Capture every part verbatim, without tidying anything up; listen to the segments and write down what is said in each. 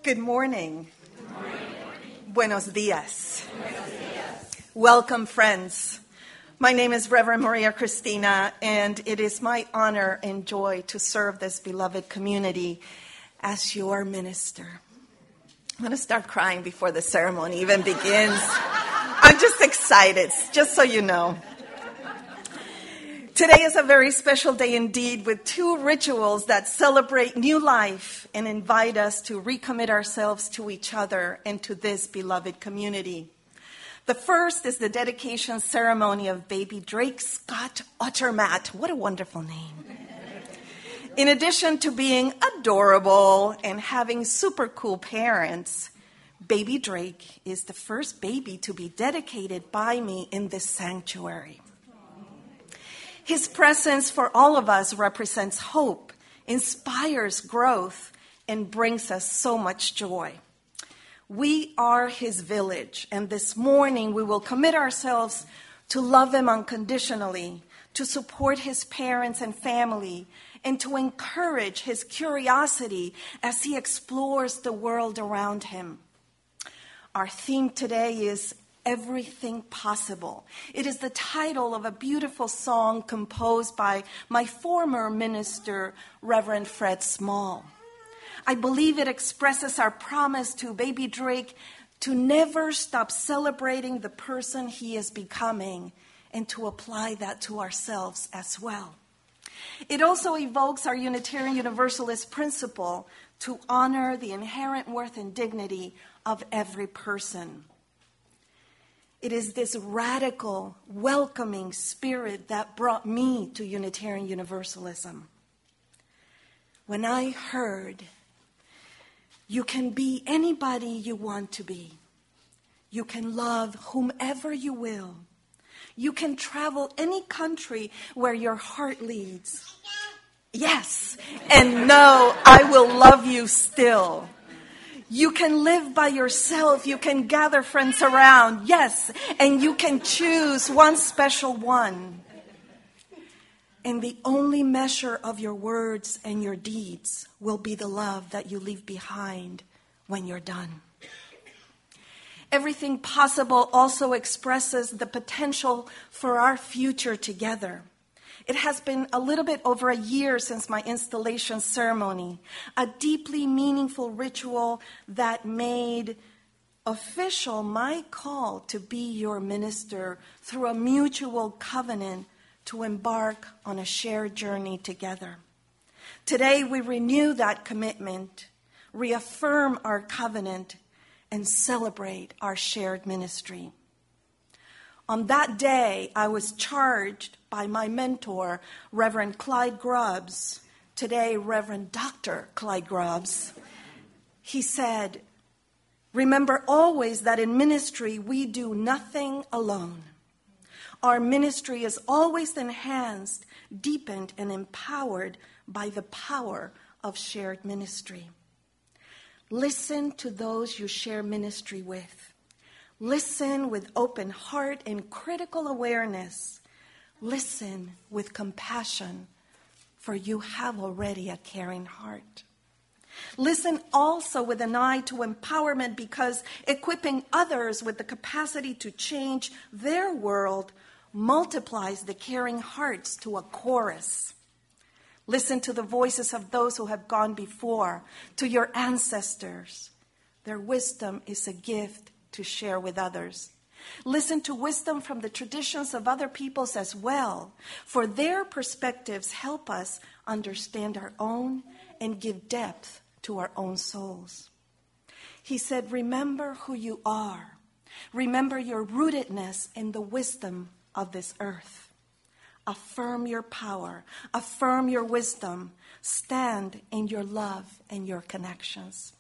Good morning. Good morning. Buenos dias. Buenos dias. Welcome, friends. My name is Reverend Maria Cristina, and it is my honor and joy to serve this beloved community as your minister. I'm going to start crying before the ceremony even begins. I'm just excited, just so you know. Today is a very special day indeed, with two rituals that celebrate new life and invite us to recommit ourselves to each other and to this beloved community. The first is the dedication ceremony of baby Drake Scott Uttermatt. What a wonderful name. In addition to being adorable and having super cool parents, baby Drake is the first baby to be dedicated by me in this sanctuary. His presence for all of us represents hope, inspires growth, and brings us so much joy. We are his village, and this morning we will commit ourselves to love him unconditionally, to support his parents and family, and to encourage his curiosity as he explores the world around him. Our theme today is Everything Possible. It is the title of a beautiful song composed by my former minister, Reverend Fred Small. I believe it expresses our promise to baby Drake to never stop celebrating the person he is becoming and to apply that to ourselves as well. It also evokes our Unitarian Universalist principle to honor the inherent worth and dignity of every person. It is this radical, welcoming spirit that brought me to Unitarian Universalism. When I heard, you can be anybody you want to be. You can love whomever you will. You can travel any country where your heart leads. Yes, and no, I will love you still. You can live by yourself. You can gather friends around. Yes, and you can choose one special one. And the only measure of your words and your deeds will be the love that you leave behind when you're done. Everything Possible also expresses the potential for our future together. It has been a little bit over a year since my installation ceremony, a deeply meaningful ritual that made official my call to be your minister through a mutual covenant to embark on a shared journey together. Today we renew that commitment, reaffirm our covenant, and celebrate our shared ministry. On that day, I was charged by my mentor, Reverend Clyde Grubbs, today Reverend Doctor Clyde Grubbs. He said, "Remember always that in ministry we do nothing alone. Our ministry is always enhanced, deepened, and empowered by the power of shared ministry. Listen to those you share ministry with. Listen with open heart and critical awareness. Listen with compassion, for you have already a caring heart. Listen also with an eye to empowerment, because equipping others with the capacity to change their world multiplies the caring hearts to a chorus. Listen to the voices of those who have gone before, to your ancestors. Their wisdom is a gift to share with others. Listen to wisdom from the traditions of other peoples as well, for their perspectives help us understand our own and give depth to our own souls." He said, "Remember who you are. Remember your rootedness in the wisdom of this earth. Affirm your power. Affirm your wisdom. Stand in your love and your connections."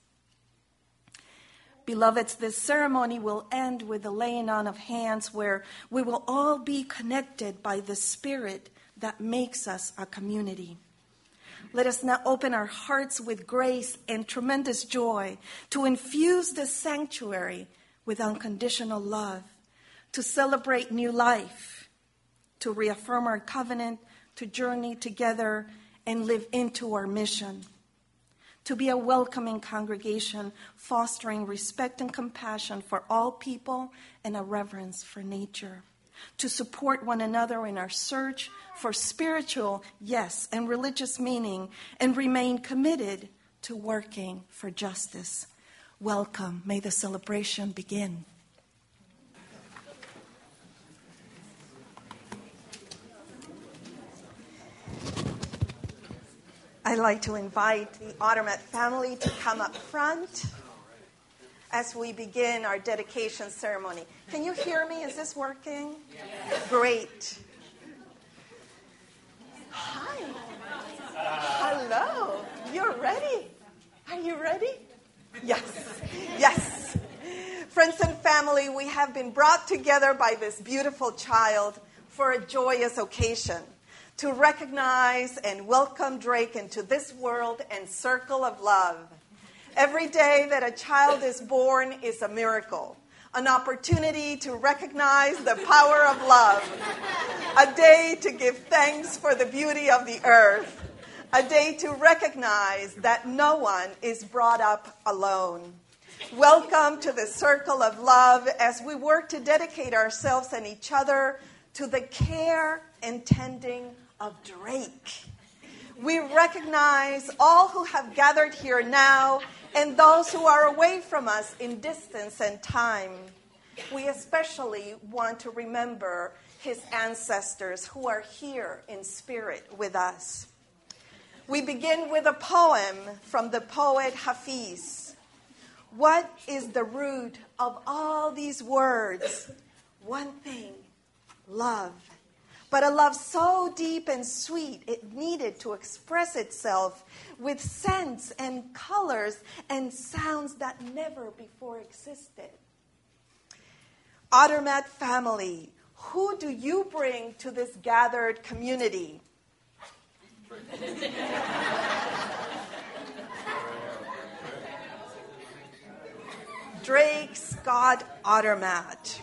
Beloveds, this ceremony will end with the laying on of hands, where we will all be connected by the Spirit that makes us a community. Let us now open our hearts with grace and tremendous joy to infuse this sanctuary with unconditional love, to celebrate new life, to reaffirm our covenant, to journey together and live into our mission, to be a welcoming congregation, fostering respect and compassion for all people and a reverence for nature, to support one another in our search for spiritual, yes, and religious meaning, and remain committed to working for justice. Welcome. May the celebration begin. I'd like to invite the Ottermat family to come up front as we begin our dedication ceremony. Can you hear me? Is this working? Yes. Great. Hi. Hello. You're ready? Are you ready? Yes. Yes. Friends and family, we have been brought together by this beautiful child for a joyous occasion, to recognize and welcome Drake into this world and circle of love. Every day that a child is born is a miracle, an opportunity to recognize the power of love, a day to give thanks for the beauty of the earth, a day to recognize that no one is brought up alone. Welcome to the circle of love as we work to dedicate ourselves and each other to the care and tending of Drake. We recognize all who have gathered here now and those who are away from us in distance and time. We especially want to remember his ancestors who are here in spirit with us. We begin with a poem from the poet Hafiz. What is the root of all these words? One thing, love. But a love so deep and sweet, it needed to express itself with scents and colors and sounds that never before existed. Ottermat family, who do you bring to this gathered community? Drake Scott Ottermat.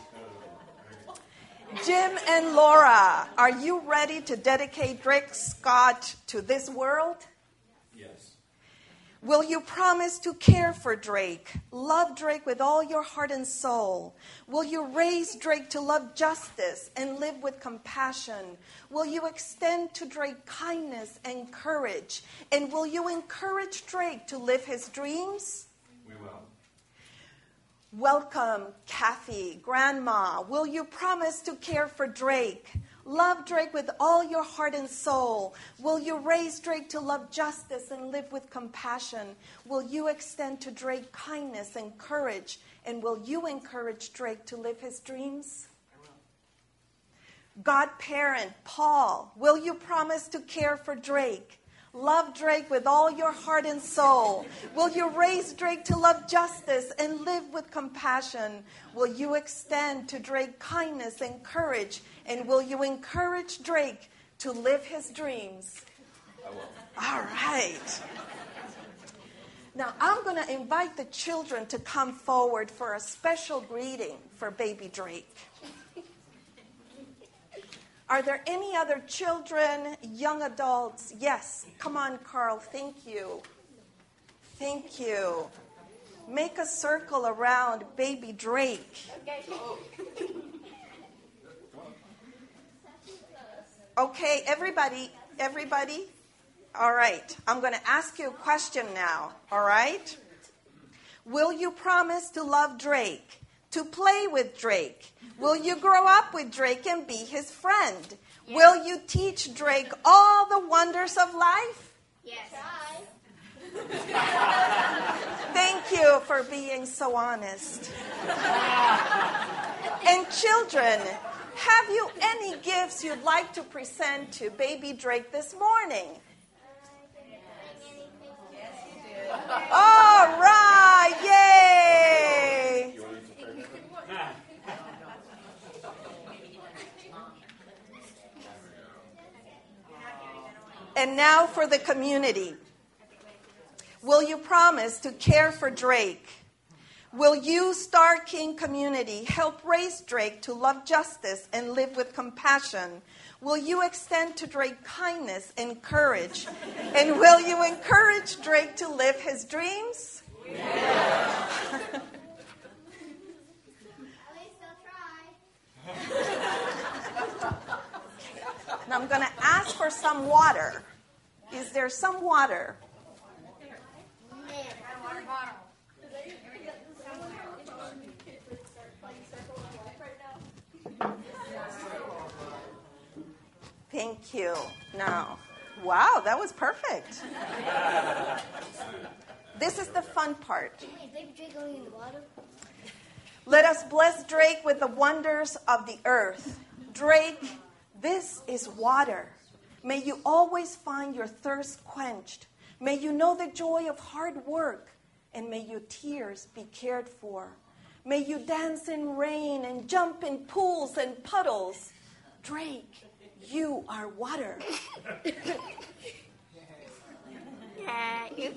Jim and Laura, are you ready to dedicate Drake Scott to this world? Yes. Will you promise to care for Drake, love Drake with all your heart and soul? Will you raise Drake to love justice and live with compassion? Will you extend to Drake kindness and courage? And will you encourage Drake to live his dreams? We will. Welcome, Kathy, Grandma. Will you promise to care for Drake? Love Drake with all your heart and soul. Will you raise Drake to love justice and live with compassion? Will you extend to Drake kindness and courage? And will you encourage Drake to live his dreams? I will. Godparent, Paul, will you promise to care for Drake? Love Drake with all your heart and soul. Will you raise Drake to love justice and live with compassion? Will you extend to Drake kindness and courage? And will you encourage Drake to live his dreams? I will. All right. Now, I'm going to invite the children to come forward for a special greeting for baby Drake. Are there any other children, young adults? Yes. Come on, Carl. Thank you. Thank you. Make a circle around baby Drake. Okay, everybody, everybody. All right. I'm going to ask you a question now. All right? Will you promise to love Drake, to play with Drake? Will you grow up with Drake and be his friend? Yes. Will you teach Drake all the wonders of life? Yes. Thank you for being so honest. And children, have you any gifts you'd like to present to baby Drake this morning? Yes, you do. All right, yay! And now for the community. Will you promise to care for Drake? Will you, Star King community, help raise Drake to love justice and live with compassion? Will you extend to Drake kindness and courage? And will you encourage Drake to live his dreams? Yeah. At least they'll try. Now I'm going to ask for some water. Is there some water? Water bottle. Thank you. Now, wow, that was perfect. This is the fun part. Hey, is baby Drake going in the water? Let us bless Drake with the wonders of the earth. Drake, this is water. May you always find your thirst quenched. May you know the joy of hard work, and may your tears be cared for. May you dance in rain and jump in pools and puddles. Drake, you are water. Yeah, you.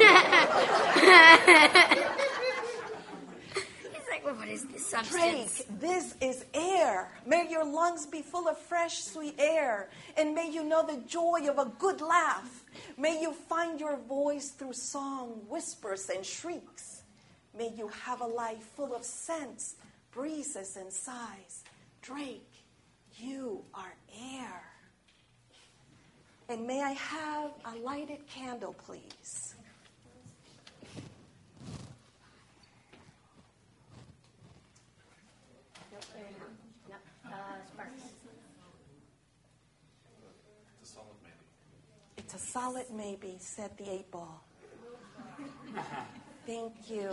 It's like, well, what is this substance? Drake, this is air. May your lungs be full of fresh, sweet air. And may you know the joy of a good laugh. May you find your voice through song, whispers, and shrieks. May you have a life full of scents, breezes, and sighs. Drake, you are air. And may I have a lighted candle, please? Uh, sparks. It's a solid maybe. It's a solid maybe, said the eight ball. Thank you.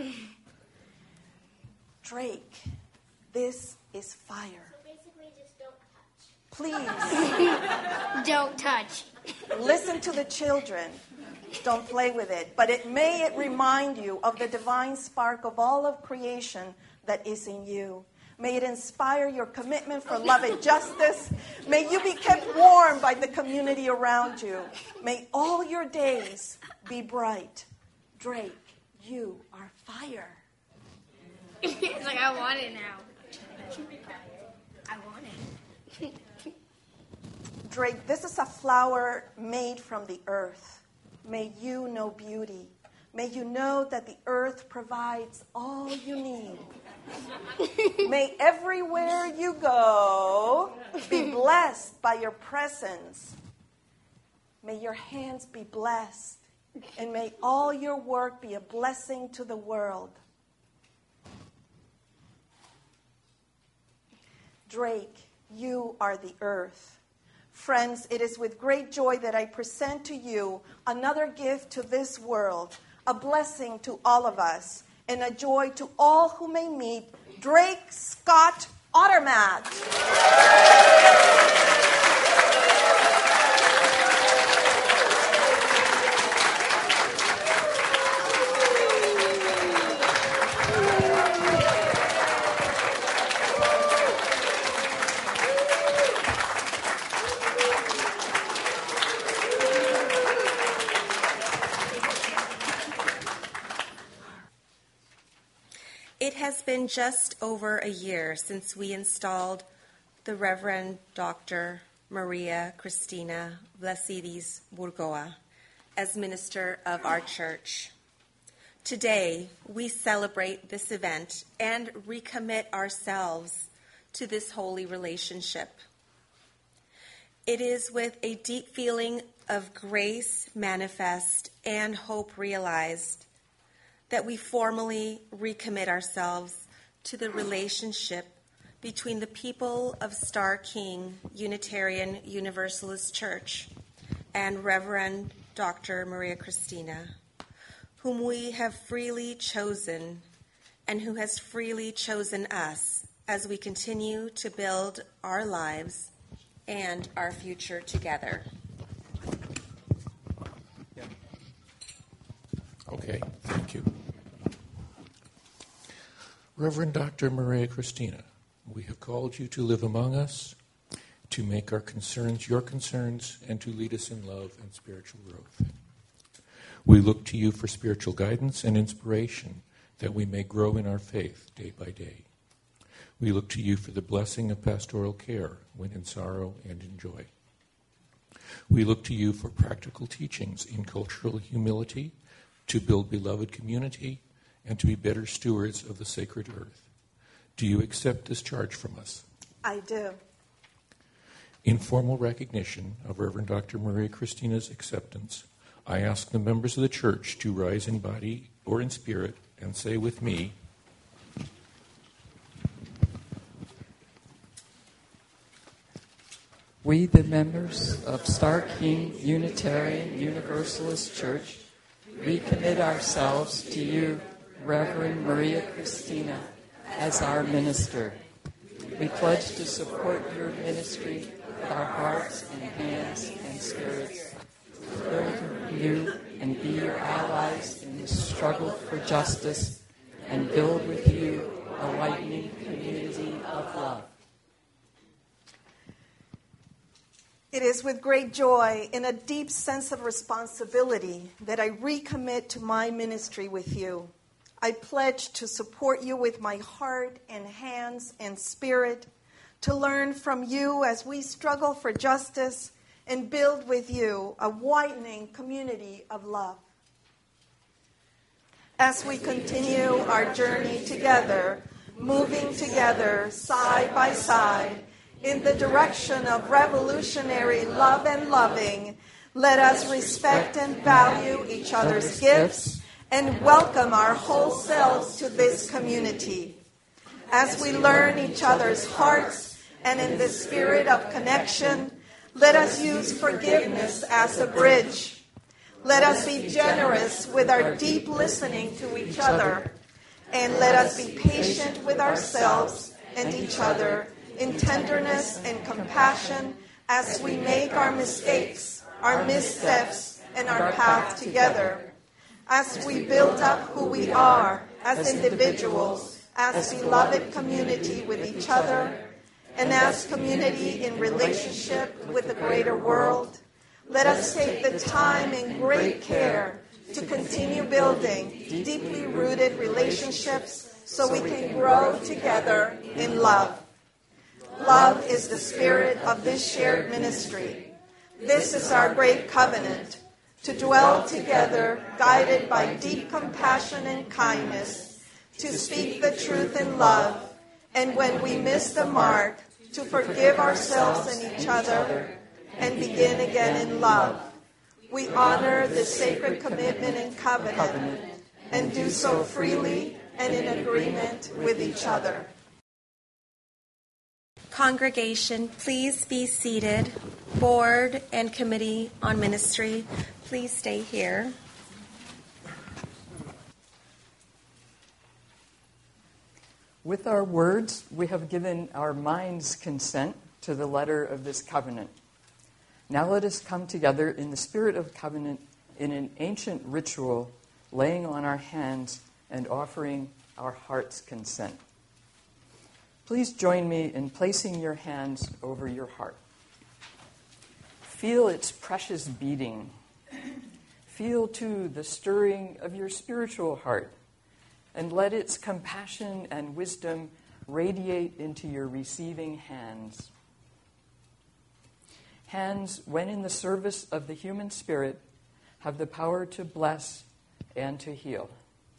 Drake, this is fire. So basically, just don't touch. Please, Don't touch. listen to the children. Don't play with it. But it may it remind you of the divine spark of all of creation that is in you. May it inspire your commitment for love and justice. May you be kept warm by the community around you. May all your days be bright. Drake, you are fire. It's like, I want it now. I want it. Drake, this is a flower made from the earth. May you know beauty. May you know that the earth provides all you need. May everywhere you go be blessed by your presence. May your hands be blessed. And may all your work be a blessing to the world. Drake, you are the earth. Friends, it is with great joy that I present to you another gift to this world, a blessing to all of us, and a joy to all who may meet Drake Scott Ottermatt. It has been just over a year since we installed the Reverend Doctor Maria Cristina Vlasidis Burgoa as minister of our church. Today, we celebrate this event and recommit ourselves to this holy relationship. It is with a deep feeling of grace manifest and hope realized that we formally recommit ourselves to the relationship between the people of Star King Unitarian Universalist Church and Reverend Doctor Maria Cristina, whom we have freely chosen and who has freely chosen us as we continue to build our lives and our future together. Okay, thank you. Reverend Doctor Maria Cristina, we have called you to live among us, to make our concerns your concerns, and to lead us in love and spiritual growth. We look to you for spiritual guidance and inspiration that we may grow in our faith day by day. We look to you for the blessing of pastoral care when in sorrow and in joy. We look to you for practical teachings in cultural humility, to build beloved community, and to be better stewards of the sacred earth. Do you accept this charge from us? I do. In formal recognition of Reverend Doctor Maria Christina's acceptance, I ask the members of the church to rise in body or in spirit and say with me, we, the members of Star King Unitarian Universalist Church, recommit ourselves to you, Reverend Maria Christina, as our minister. We pledge to support your ministry with our hearts and hands and spirits, build you and be your allies in the struggle for justice, and build with you a lightning community of love. It is with great joy and a deep sense of responsibility that I recommit to my ministry with you. I pledge to support you with my heart and hands and spirit, to learn from you as we struggle for justice and build with you a widening community of love. As we continue our journey together, moving together side by side in the direction of revolutionary love and loving, let us respect and value each other's gifts and welcome our whole selves to this community. As we learn each other's hearts and in the spirit of connection, let us use forgiveness as a bridge. Let us be generous with our deep listening to each other, and let us be patient with ourselves and each other in tenderness and compassion as we make our mistakes, our missteps, and our path together. As we build up who we are as individuals, as beloved community with each other, and as community in relationship with the greater world, let us take the time and great care to continue building deeply rooted relationships so we can grow together in love. Love is the spirit of this shared ministry. This is our great covenant, to dwell together, guided by deep compassion and kindness, to speak the truth in love, and when we miss the mark, to forgive ourselves and each other, and begin again in love. We honor the sacred commitment and covenant, and do so freely and in agreement with each other. Congregation, please be seated. Board and Committee on Ministry, please stay here. With our words, we have given our minds consent to the letter of this covenant. Now let us come together in the spirit of covenant in an ancient ritual, laying on our hands and offering our heart's consent. Please join me in placing your hands over your heart. Feel its precious beating. Feel, too, the stirring of your spiritual heart, and let its compassion and wisdom radiate into your receiving hands. Hands, when in the service of the human spirit, have the power to bless and to heal.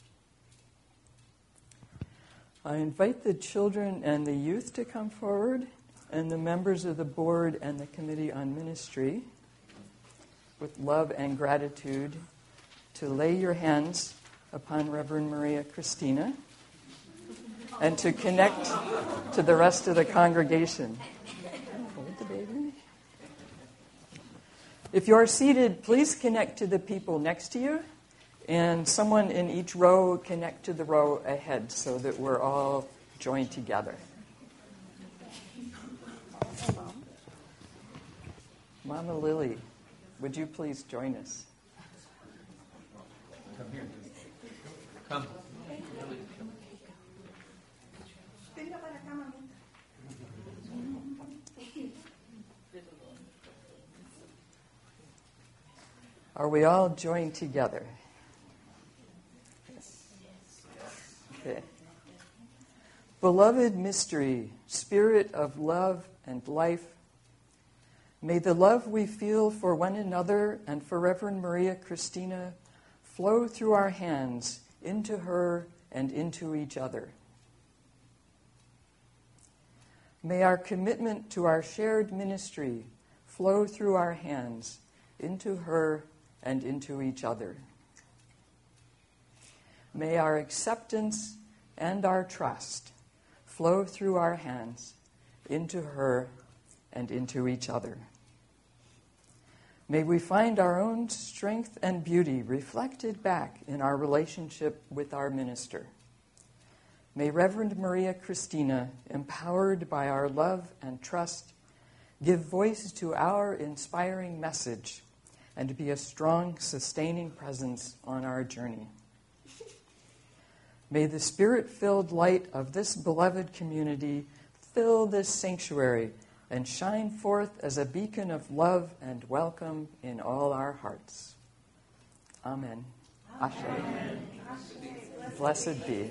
I invite the children and the youth to come forward, and the members of the board and the Committee on Ministry, with love and gratitude, to lay your hands upon Reverend Maria Christina and to connect to the rest of the congregation. Hold the baby. If you are seated, please connect to the people next to you, and someone in each row connect to the row ahead so that we're all joined together. Mama Lily, would you please join us? Come here. Come. Are we all joined together? Okay. Beloved mystery, spirit of love and life, may the love we feel for one another and for Reverend Maria Christina flow through our hands into her and into each other. May our commitment to our shared ministry flow through our hands into her and into each other. May our acceptance and our trust flow through our hands into her and into each other. May we find our own strength and beauty reflected back in our relationship with our minister. May Reverend Maria Christina, empowered by our love and trust, give voice to our inspiring message and be a strong, sustaining presence on our journey. May the Spirit-filled light of this beloved community fill this sanctuary and shine forth as a beacon of love and welcome in all our hearts. Amen. Ashe. Blessed be.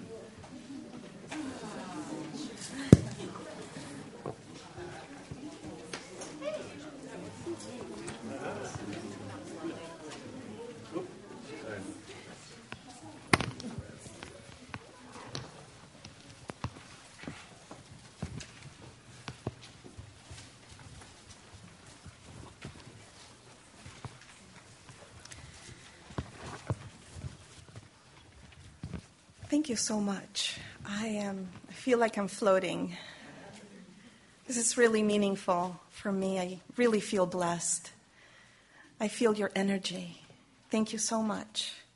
Thank you so much. I am. I feel like I'm floating. This is really meaningful for me. I really feel blessed. I feel your energy. Thank you so much.